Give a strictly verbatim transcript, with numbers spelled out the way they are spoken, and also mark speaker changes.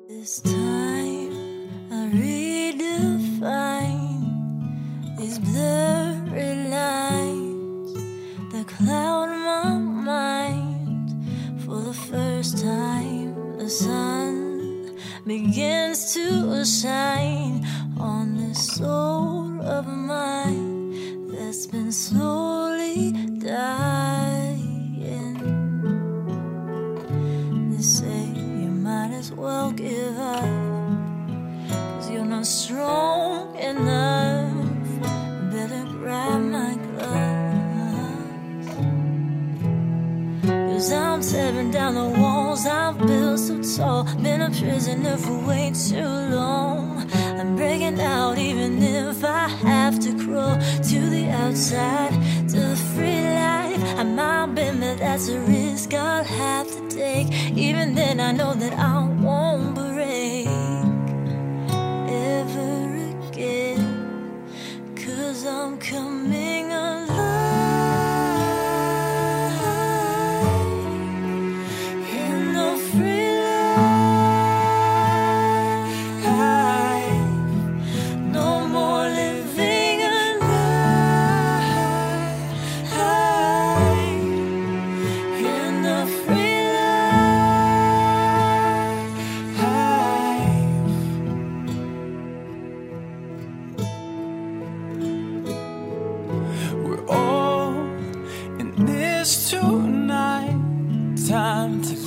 Speaker 1: This time I redefine these blurry lines that cloud my mind. For the first time, the sun begins to shine on this soul of mine that's been slowly dying. They say you might as well give up, 'cause you're not strong enough. Better grab my gloves, 'cause I'm tearing down the walls I've built so tall. Been a prisoner for way too long. I'm breaking out even if I have to crawl to the outside, to the free life I might be, but that's a risk I'll have to take. Even then I know that I won't break ever again, 'cause I'm coming alive in the free life. No more living alive in the free life.
Speaker 2: We're all in this tonight. Time to